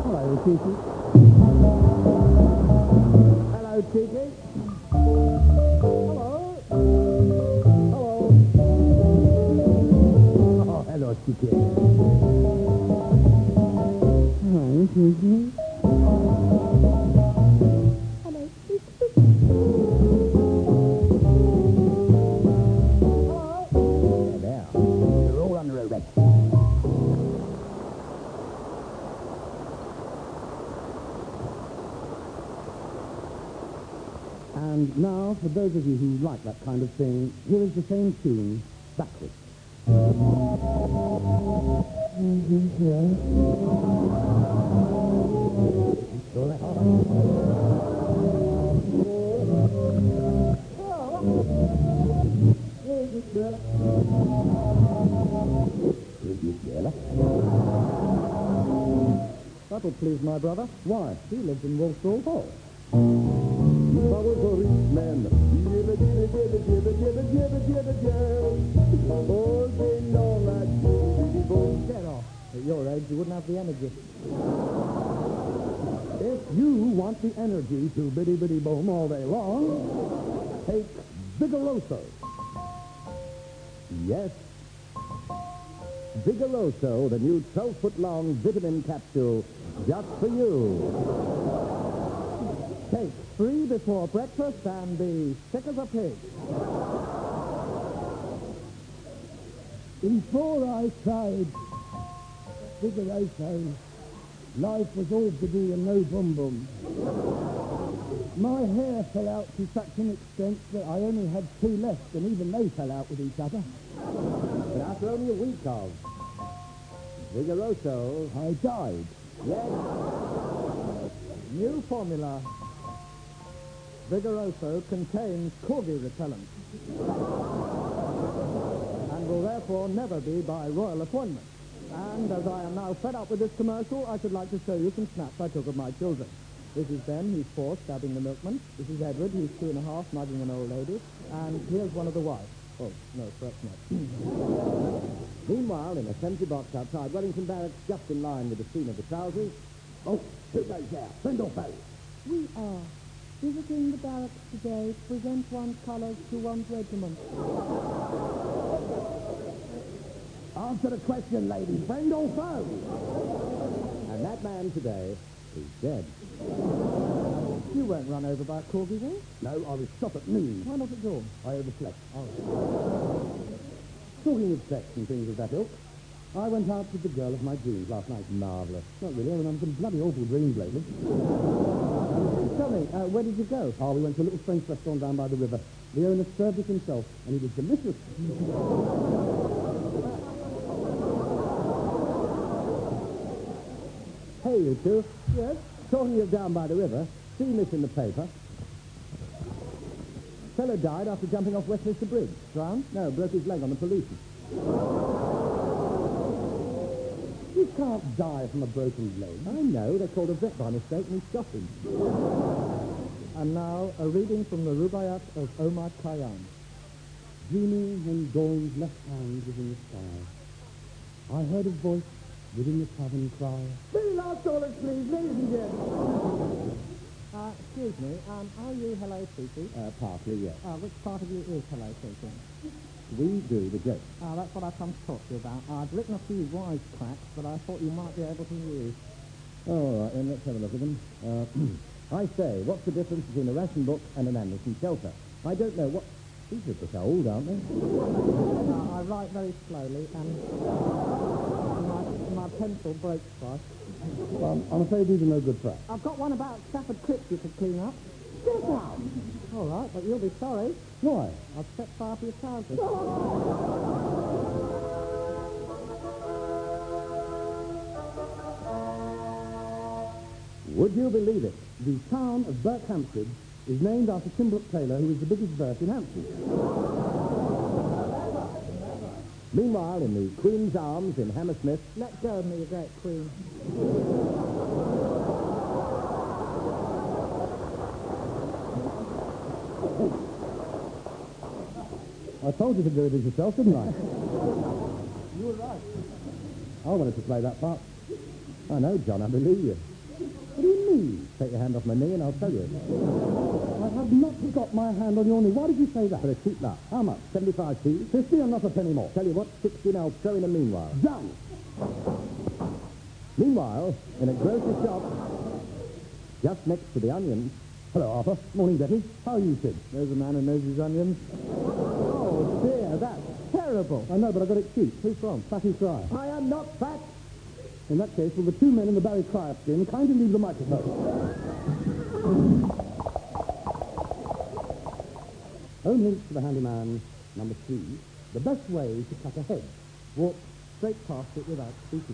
Hello, Cheeky. Hello, Cheeky. Hello. Hello. Oh, hello, Cheeky. Hello, Cheeky. Hello, There. You're all under arrest. And now, for those of you who like that kind of thing, here is the same tune, backwards. That'll please my brother. Why? He lives in Walsall Hall. I was a rich man. All day long I do. Get off. At your age, you wouldn't have the energy. If you want the energy to biddy-biddy-boom all day long, take Vigoroso. Yes, Vigoroso, the new 12-foot-long vitamin capsule, just for you. Take 3 before breakfast and be sick as a pig. Before I tried Vigoroso, life was all giddy and no bum-bum. My hair fell out to such an extent that I only had 2 left, and even they fell out with each other. But after only a week of Vigoroso, I died. yes, new formula. Vigoroso contains corgi repellent and will therefore never be by royal appointment. And as I am now fed up with this commercial, I should like to show you some snaps I took of my children. This is Ben, he's 4, stabbing the milkman. This is Edward, he's 2.5, mugging an old lady. And here's one of the wives. Oh, no, perhaps not. Meanwhile, in a empty box outside Wellington Barracks, just in line with the seam of the trousers. Oh, who goes there? Friend or foe? We are visiting the barracks today to present one's colours to one's regiment. Answer the question, lady. Friend or foe? And that man today is dead. You weren't run over by a corgi, then? No, I was shot at noon. Why not at dawn? I overslept. Oh. Talking of sex and things of that ilk, I went out with the girl of my dreams last night. Marvellous. Not really. I'm having some bloody awful dreams lately. Tell me, where did you go? Oh, we went to a little French restaurant down by the river. The owner served it himself, and it was delicious. Hey, you two. Yes? Talking of down by the river, seen this in the paper. Fellow died after jumping off Westminster Bridge. Drowned? No, broke his leg on the pollution. You can't die from a broken leg. I know. They called a vet by mistake and he shot him. And now, a reading from the Rubaiyat of Omar Khayyam. Dreaming when dawn's left hand was in the sky, I heard a voice within the tavern cry, "Be last orders, please, ladies and gentlemen." Excuse me, are you Hello Susie? Partly, yes. Which part of you is Hello Susie? We do the joke. That's what I've come to talk to you about. I've written a few wisecracks that I thought you might be able to use. All right, then let's have a look at them. I say, what's the difference between a ration book and an Anderson shelter? I don't know what... These are a bit old, aren't they? I write very slowly, and my pencil breaks twice. Well, I'm afraid these are no good for us. I've got one about Stafford Crypt you could clean up. Get out! All right, but you'll be sorry. Why? I've set fire to your trousers. Would you believe it? The town of Berkhamsted is named after Kimbrook Taylor, who is the biggest verse in Hampshire. Meanwhile, in the Queen's Arms in Hammersmith... Let go of me, you great Queen. I told you to do it as yourself, didn't I? You were right. I wanted to play that part. I know, John, I believe you. What do you mean? Take your hand off my knee and I'll tell you. I have not got my hand on your knee. Why did you say that? For a cheap laugh. How much? 75 P. 50 and not a penny more. Tell you what, 16 I'll throw in a meanwhile. Done. Meanwhile, in a grocery shop, just next to the onions. Hello, Arthur. Morning, Betty. How are you, Sid? There's a man who knows his onions. Oh, dear, that's terrible. I know, but I've got it cheap. Who's from? Fatty Fry. I am not fat. In that case, will the two men in the Barry Cryer skin kindly leave the microphone? Home hints for the handyman, number 3. The best way to cut a hedge. Walk straight past it without speaking.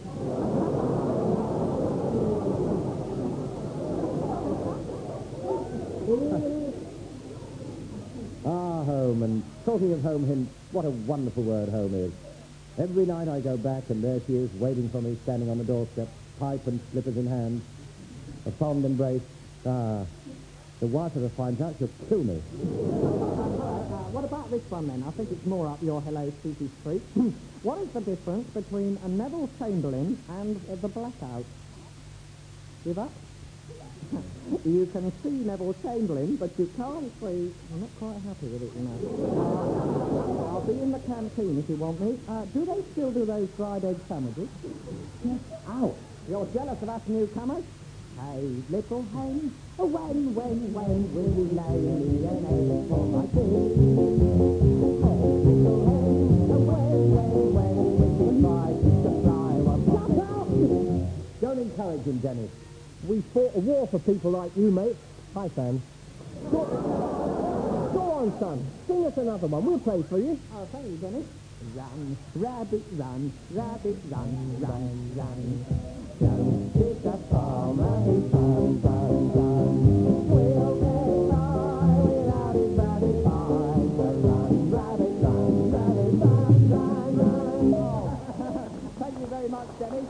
Home, and talking of home hints, what a wonderful word home is. Every night I go back and there she is waiting for me, standing on the doorstep, pipe and slippers in hand, a fond embrace. The wife ever finds out, she'll kill me. What about this one, then? I think it's more up your Hello Susie Street. What is the difference between a Neville Chamberlain and the Blackout? Give up? You can see Neville Chamberlain, but you can't see... I'm not quite happy with it, you know. I'll be in the canteen if you want me. Do they still do those fried egg sandwiches? Get out. You're jealous of us newcomers? Hey, little hen, when will you lay me an egg for my tea? Hey, little hen, when will you try to fly one for me? Shut up! Don't encourage him, Dennis. We fought a war for people like you, mate. Hi, Sam. Go on, son. Sing us another one. We'll play for you. Oh, thank you, Dennis. Run, rabbit, run, rabbit, run, run, run. Don't hit the farmer, he run, run, run. We'll get by without his rabbit pie. So run, rabbit, run, rabbit, run, run, run. Oh. Thank you very much, Dennis.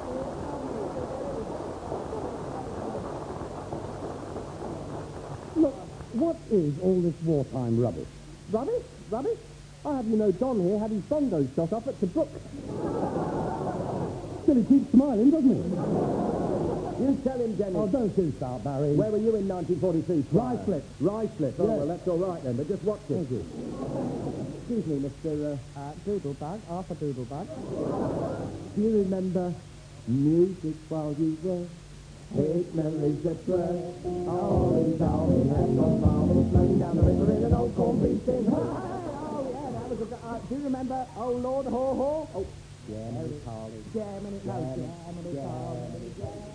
Look, what is all this wartime rubbish? Rubbish? Rubbish? I have you know Don here had his bongo shot off at the brook. Still, he keeps smiling, doesn't he? You tell him, Dennis. Oh, don't you start, Barry. Where were you in 1943? Ruislip. Ruislip. Oh, Yes. well, that's all right then, but just watch it. Thank you. Excuse me, Mr. Doodlebug, Arthur Doodlebug. Do you remember music while you were? Eight memories that were always on and on, floating down the river in an old corn beef tin. Oh, yeah, that was a... do you remember Oh Lord Haw Haw? Oh, Germany calling. Germany, no, Germany calling.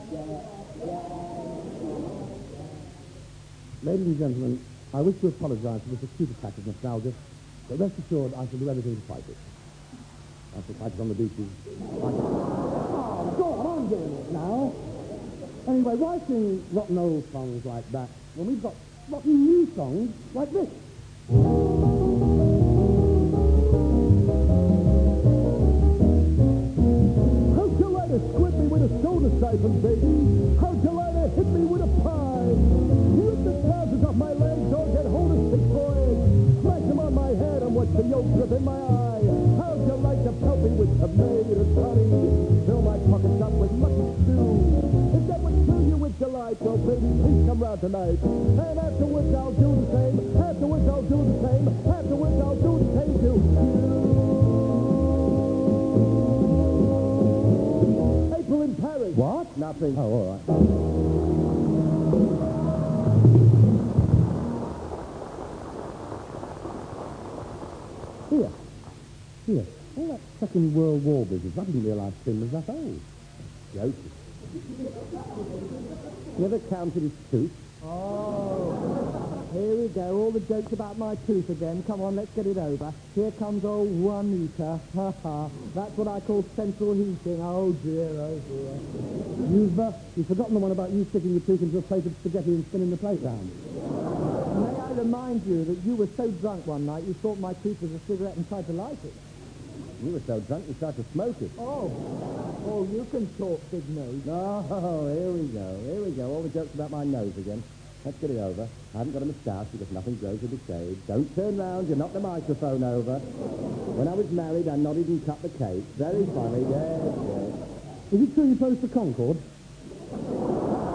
Ladies and gentlemen, I wish to apologize for this acute attack of nostalgia, but rest assured I shall do everything to fight it. I shall fight it on the beaches. Oh, go on, I'm doing it now. Anyway, why sing rotten old songs like that when we've got rotten new songs like this? How'd you like to squib me with a soda siphon, baby? How'd you like to hit me with a pie? Rip the trousers off my legs or get hold of stick boys. Smash them on my head and watch the yolk drip in my eye. How'd you like to pelt me with tomatoes, honey? Fill my pockets up with mutton stew. If that would fill you with delight, well, baby, please come round tonight. And afterwards I'll do the same. Afterwards I'll do the same. Afterwards I'll do the same to you. April in Paris. What? Nothing. Oh, all right. Here. All that Second World War business, I didn't realise Tim was that old. Joking. You ever counted his tooth? Oh, here we go. All the jokes about my tooth again. Come on, let's get it over. Here comes old Juanita. Ha ha. That's what I call central heating. Oh dear, oh dear. You've forgotten the one about you sticking your tooth into a plate of spaghetti and spinning the plate round. May I remind you that you were so drunk one night you thought my tooth was a cigarette and tried to light it. You were so drunk you tried to smoke it. Oh, you can talk, big nose. Oh, here we go. Here we go. All the jokes about my nose again. Let's get it over. I haven't got a moustache because nothing grows with the shade. Don't turn round. You knocked the microphone over. When I was married, I nodded and cut the cake. Very funny. Yes, yes. Is it true you posed for Concord?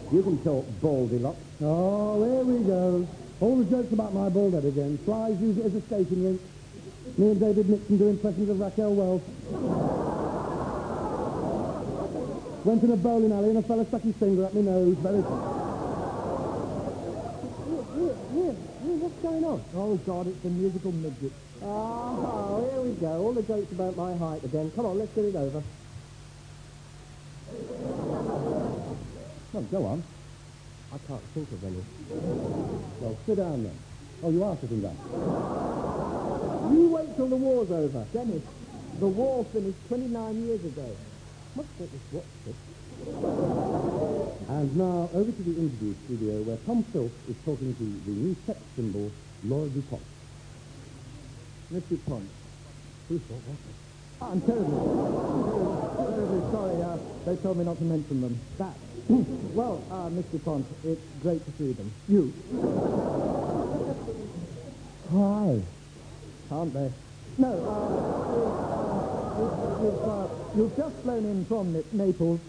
You can talk Baldilocks. Oh, here we go. All the jokes about my bald head again. Flies use it as a skating rink. Me and David Nixon do impressions of Raquel Welch. Went in a bowling alley and a fella stuck his finger up my nose. Very What's going on? Oh, God, it's the musical midget. Oh, here we go. All the jokes about my height again. Come on, let's get it over. Well, go on. I can't think of any. Well, sit down then. Oh, you are sitting down. You wait till the war's over. Dennis, the war finished 29 years ago. Must get this watch this. And now, over to the interview studio where Tom Filth is talking to the new sex symbol, Laura DuPont. Miss DuPont. Who thought that? I'm terribly sorry. They told me not to mention them. That. Well, Miss DuPont, it's great to see them. You. Hi. Aren't they? No, you've just flown in from Naples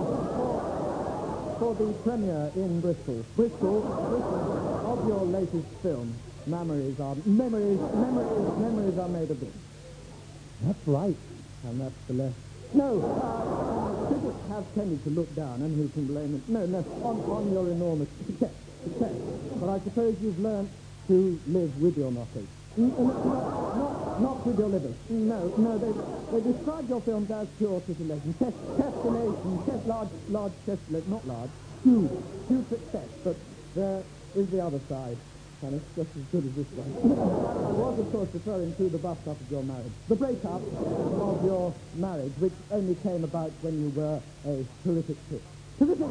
for the premiere in Bristol. Bristol of your latest film. Memories are made of this. That's right. And that's the left. No, critics have tended to look down, and who can blame them? No, on your enormous success. But I suppose you've learnt to live with your knockers. Not with your livers. No, they described your films as pure titillation. Testillation, large testillation, not large, huge success. But there is the other side. And it's just as good as this one. I was, of course, referring to the bust-up of your marriage. The breakup of your marriage, which only came about when you were a terrific hit. Terrific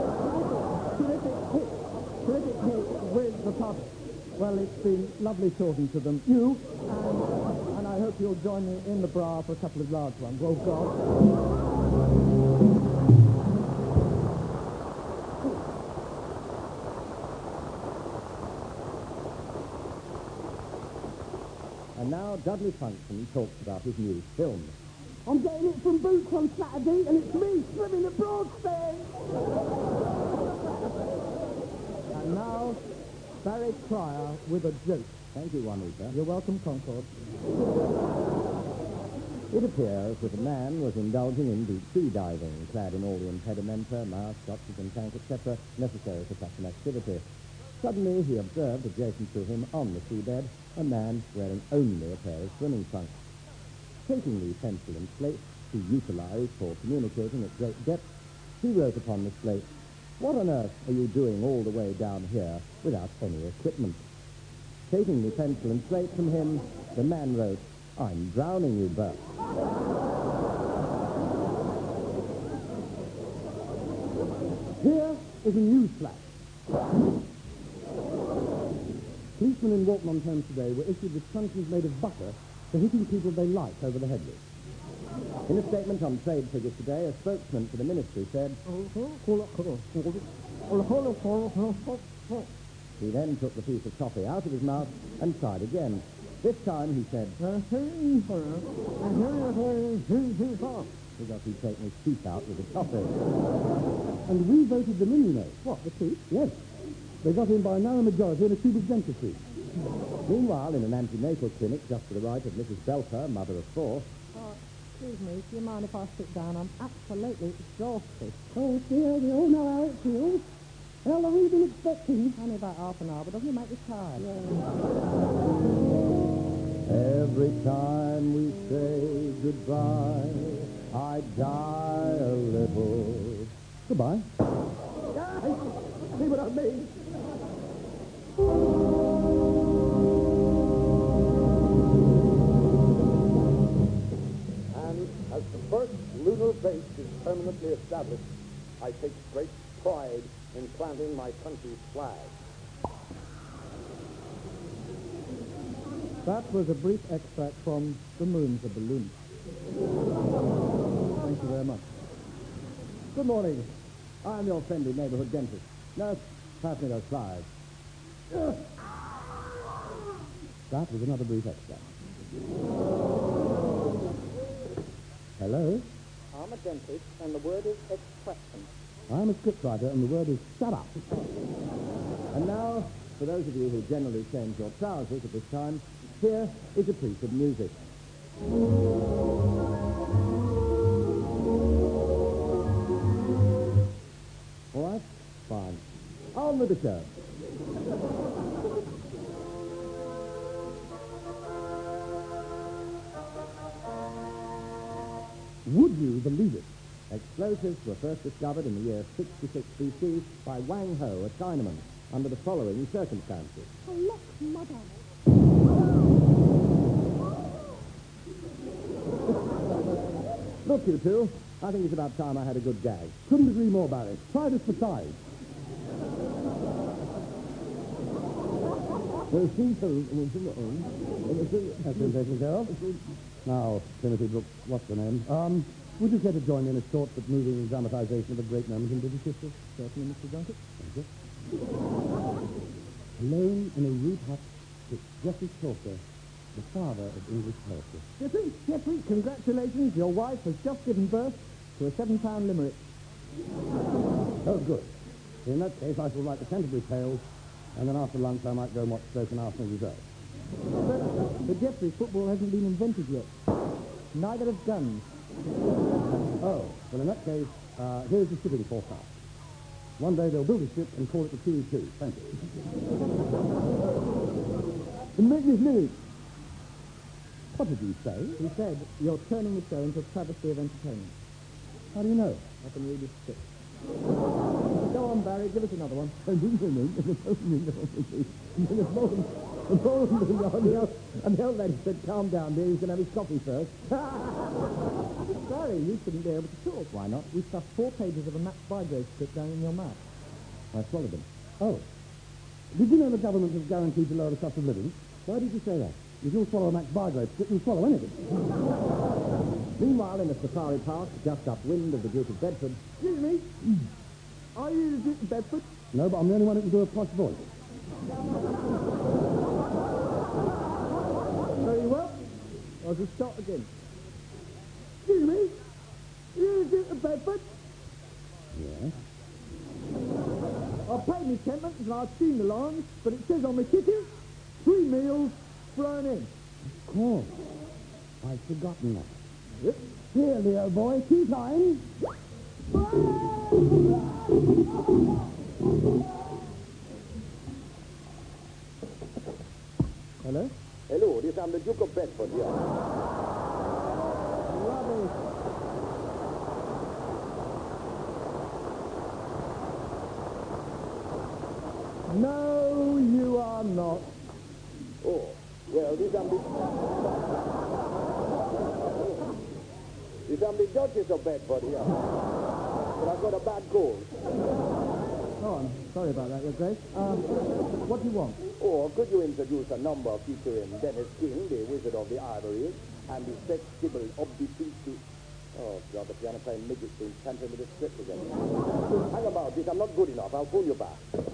hit with the public. Well, it's been lovely talking to them. You, and I hope you'll join me in the bra for a couple of large ones. Oh, God. And now Dudley Function talks about his new film. I'm getting it from Boots on Saturday, and it's me swimming at Broadstairs. And now, Barry Cryer with a joke. Thank you, Juanita. You're welcome, Concord. It appears that a man was indulging in deep sea diving, clad in all the impedimenta, mask, oxygen tank, etc., necessary for such an activity. Suddenly, he observed adjacent to him on the seabed a man wearing only a pair of swimming trunks. Taking the pencil and slate he utilized for communicating at great depth, he wrote upon the slate, "What on earth are you doing all the way down here without any equipment?" Taking the pencil and slate from him, the man wrote, "I'm drowning you, Bert." Here is a news flash. Policemen in Walton-on-Thames today were issued with truncheons made of butter for hitting people they like over the head with. In a statement on trade figures today, a spokesman for the ministry said, he then took the piece of toffee out of his mouth and tried again. This time he said, because he'd taken his teeth out with the toffee. And we voted them in, you know. What, the teeth? Yes. They got in by a narrow majority in a cubic dentistry. Meanwhile, in an antenatal clinic just to the right of Mrs. Belper, mother of four, Excuse me, do you mind if I sit down? I'm absolutely exhausted. Oh, dear, we all know how it feels. How long have you been expecting? Only about half an hour, but doesn't it make you tired? every time we say goodbye, I die a little. Goodbye. See what I mean? And as the first lunar base is permanently established, I take great pride in planting my country's flag. That was a brief extract from The Moon's a Balloon. Thank you very much. Good morning. I'm your friendly neighborhood dentist. Nurse, pass me those flies. That was another brief extract. Hello? I'm a dentist, and the word is extraction. I'm a scriptwriter, and the word is shut up. And now, for those of you who generally change your trousers at this time, here is a piece of music. All right? Fine. On with the show. Would you believe it? Explosives were first discovered in the year 66 BC by Wang Ho, a Chinaman, under the following circumstances. Oh, look, Mother. Look, you two, I think it's about time I had a good gag. Couldn't agree more, Barry. Try this for size. That's interesting, Carol. Now, Timothy Brooks, what's the name? Would you care to join me in a short but moving dramatization of a great moment in British history? Certainly, Mr. Dunkett. Thank you. Alone in a rude hut sits Geoffrey Chaucer, the father of English poetry. Jeffrey, congratulations. Your wife has just given birth to a 7-pound limerick. Oh, good. In that case, I shall write the Canterbury Tales, and then after lunch I might go and watch Stoke and Arsenal Reserve. But Jeffrey, football hasn't been invented yet. Neither have guns. Oh, well, in that case, here's the shipping forecast. One day they'll build a ship and call it the QE2. Thank you. Magnificent. What did you say? He said, you're turning the show into a travesty of entertainment. How do you know? I can read his script. Go on, Barry, give us another one. And the old lady said, calm down, dear, he's going to have his coffee first. Barry, you shouldn't be able to talk. Why not? We stuffed 4 pages of a Max Bygrave script down in your mouth. I swallowed them. Oh. Did you know the government has guaranteed to lower the cost of living? Why did you say that? If you'll swallow a Max Bygrave script, you'll swallow anything. Meanwhile, in a safari park, just upwind of the Duke of Bedford... Excuse me? Are you the Duke of Bedford? No, but I'm the only one who can do a posh voice. Very well. I'll just start again. Excuse me? You the Duke of Bedford? Yes. I've paid me 10pence and I've seen the lines, but it says on the ticket, 3 meals thrown in. Of course. I've forgotten that. Yep. Here, Leo boy, 2 times. Hello? Hello, this I'm the Duke of Bedford here. Rubbish. No, you are not. Oh, well, this I'm the Duchess of Bedford here. But I've got a bad cold. Oh, I'm sorry about that, Your Grace. What do you want? Or could you introduce a number featuring Dennis King, the Wizard of the Ivory, and the sex symbol of the Peachy? Oh, God, the piano playing midget's been tampering with the script again. Hang about this, I'm not good enough. I'll phone you back.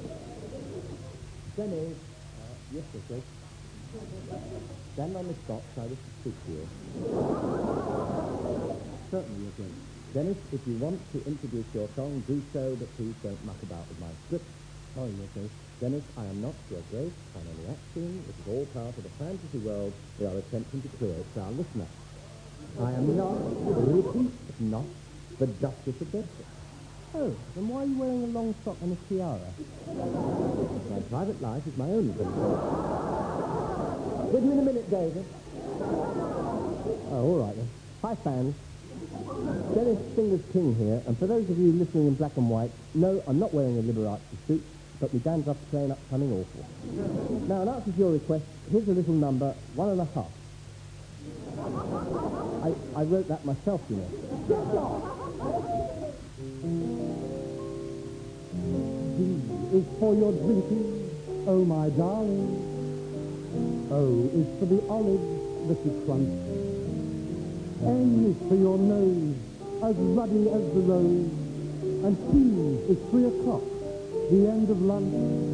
Dennis. Yes, Your Grace. Stand on the spot, so I wish to speak to you. Certainly, Your Grace. Dennis, if you want to introduce your song, do so, but please don't muck about with my script. Sorry, Your Grace. Dennis, I am not Your Grace. I'm only acting. It is all part of the fantasy world we are attempting to create for our listener. I am not, repeat, not the Duchess of Bedford. Oh, then why are you wearing a long sock and a tiara? My private life is my own concern. With you in a minute, David. Oh, all right then. Hi, fans. Dennis Fingers King here, and for those of you listening in black and white, no, I'm not wearing a Liberace suit, but my dandruff's playing up something awful. Now, in answer to your request, here's a little number, 1.5. I wrote that myself, you know. D is for your drinking, oh my darling. O is for the olives that you crunch. N is for your nose, as ruddy as the rose. And T is 3 o'clock, the end of lunch.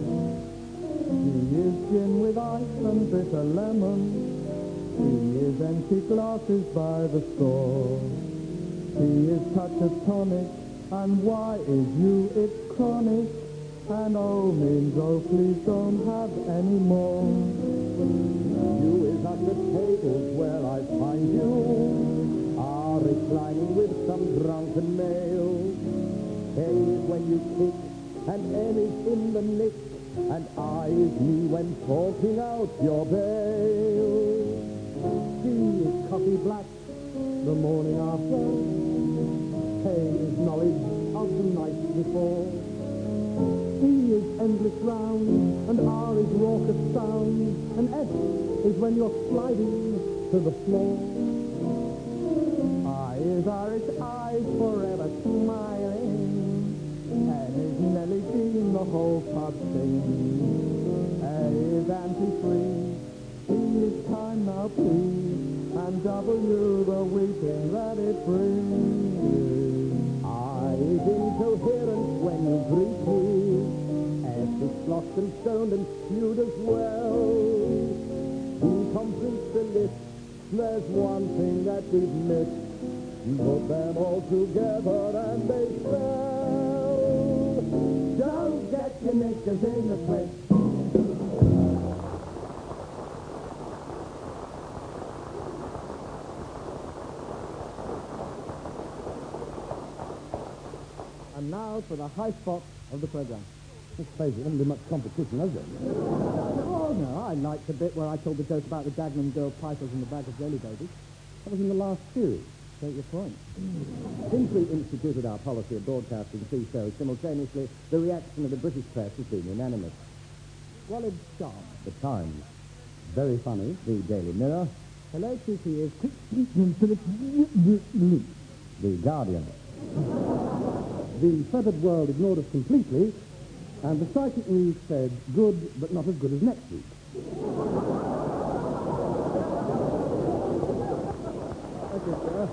G is gin with ice and bitter lemon. T is empty glasses by the store. T is touch of tonic And why is you, it's chronic. And O means, oh, please don't have any more. You is at the tables where I find you, are reclining with some drunken male. K is when you kick, and N is in the nick, and I is me when talking out your bail. C is coffee black, the morning after. K is knowledge of the night before. E is endless round, and R is raucous sound, and S is when you're sliding to the floor. I is Irish eyes forever smiling, N is Nellie Dean, the whole pub singing. A is anti-free, E is time now please, and W the weeping that it brings. I is incoherent when you greet me, S is sloth and stoned and stewed as well. He completes the list, there's one thing that we've missed. Put them all together and they spell. Don't get your knickers in the twist. And now for the high spot of the programme. Let's face it, there hasn't been much competition, has there? Oh, no, I liked the bit where I told the joke about the Dagenham girl pipers and the bag of jelly babies. That was in the last series. Take your point. Since we instituted our policy of broadcasting two shows simultaneously, the reaction of the British press has been unanimous. Squalid Sharp. The Times, Very funny. the Daily Mirror, Hello, Kitty is... the Guardian. The fettered world ignored us completely, and the psychic news said, good, but not as good as next week. Okay, sir.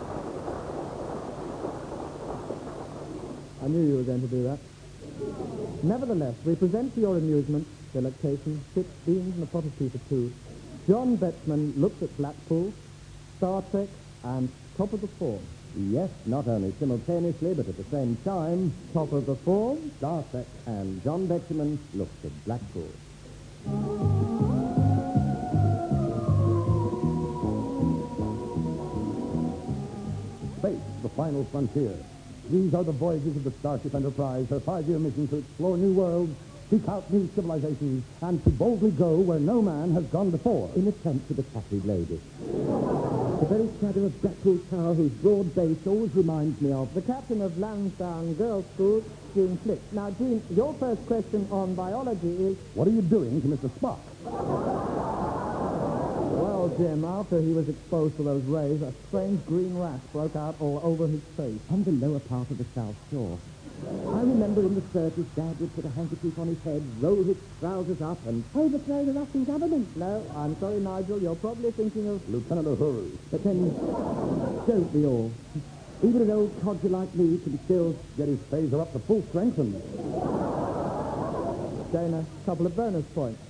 I knew you were going to do that. Nevertheless, we present to your amusement, delectation, chips, beans, and a pot of tea for two. John Betzman looks at Blackpool, Star Trek, and Top of the Form. Yes, not only simultaneously, but at the same time, Top of the Form? Star Trek and John Betjeman looks at Blackpool. Space, the final frontier. These are the voyages of the Starship Enterprise, her 5-year mission to explore new worlds, seek out new civilizations, and to boldly go where no man has gone before. In attempt to the tattooed lady. The very shadow of Blackpool Tower, whose broad base always reminds me of The captain of Lansdowne Girls' School, Jean Flick. Now, Jean, your first question on biology is... What are you doing to Mr. Spock? Well, Jim, after he was exposed to those rays, a strange green rash broke out all over his face. on the lower part of the South Shore. I remember in the 30s, Dad would put a handkerchief on his head, roll his trousers up, and Overthrow the Russian government. No, I'm sorry, Nigel, you're probably thinking of... Lieutenant Uhuru. but then don't we all? Even an old codger like me can still... Get his phaser up to full strength and... Gain a couple of bonus points.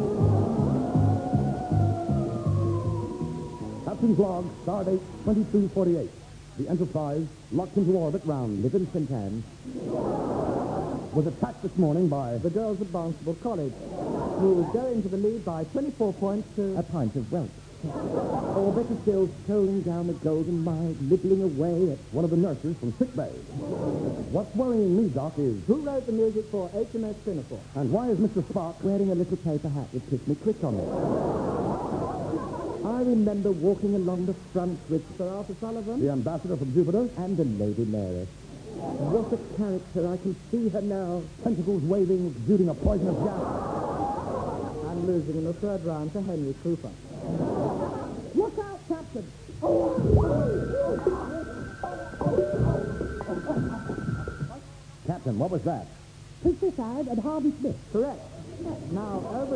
Captain's log, stardate 2248. The Enterprise, locked into orbit round Live in St. Anne's. was attacked this morning by... The girls at Barnstable College, who go into the lead by 24 points to... A pint of whelk. Or better still, strolling down the Golden Mile, nibbling away at... one of the nurses from sickbay. What's worrying me, Doc, is... Who wrote the music for HMS Pinafore? And why is Mr. Spock... wearing a little paper hat with Kiss Me Quick on it. I remember walking along the front with Sir Arthur Sullivan? the ambassador from Jupiter? and the Lady Mary. What a character. I can see her now. Tentacles waving, exuding a poisonous gas. And losing in the third round to Henry Cooper. Look out, Captain. Captain, what was that? Princess Anne and Harvey Smith. Correct. Now over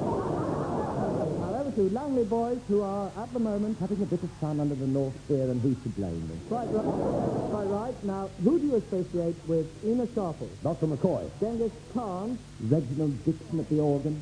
to Langley boys, who are at the moment... Having a bit of fun under the North Pier, and who's to blame them? Quite right. Now, who do you associate with Ina Sharple? Dr. McCoy. Genghis Khan? Reginald Dixon at the organ.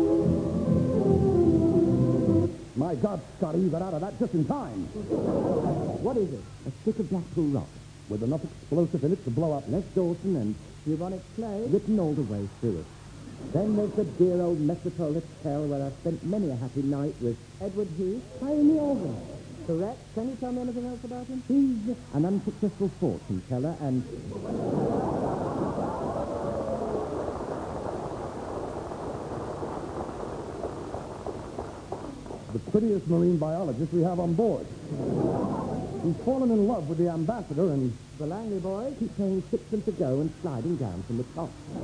My God, Scotty, you got out of that just in time. What is it? A stick of Blackpool rock. with enough explosive in it to blow up Les Dawson and Bubonic plague. written all the way through it. Then there's the dear old Metropole Hotel where I spent many a happy night with Edward Heath. Pioneer. Correct. Can you tell me anything else about him? He's an unsuccessful fortune teller and... the prettiest marine biologist we have on board. He's fallen in love with the ambassador and... The Langley boys. keep saying 6 months ago and sliding down from the top.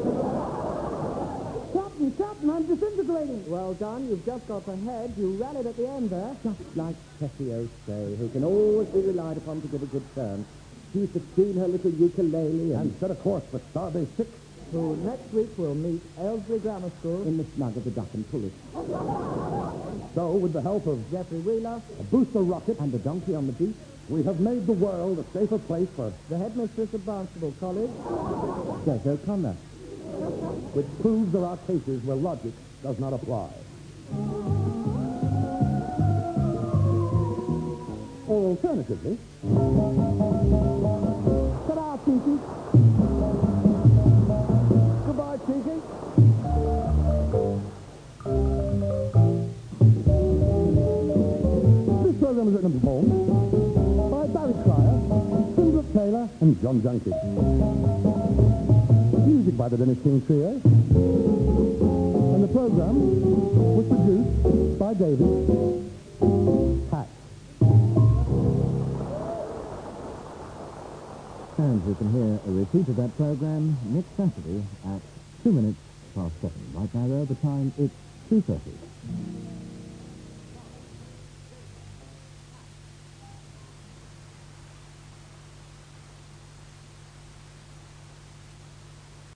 Captain, I'm disintegrating. Well done. You've just got ahead. You rallied at the end there. Just like Tessie O'Shea, who can always be relied upon to give a good turn. She used to tune her little ukulele and set a course for Starbase 6. Who next week will meet Aylesbury Grammar School in the snug of the Duck and Pulley. So, with the help of Geoffrey Wheeler, a booster rocket, and a donkey on the beach, we have made the world a safer place for... the headmistress of Barnstable College, Des O'Connor, which proves there are cases where logic does not apply. Or alternatively... Ta-da, Tinky. Goodbye, Tinky. This program is written and performed by Barry Cryer, Springbrook Taylor, and John Junkie. Music by the Dennis King Trio. And the program was produced by David Hack. And you can hear a repeat of that program next Saturday at 7:02. Right now, though, the time it's 2:30.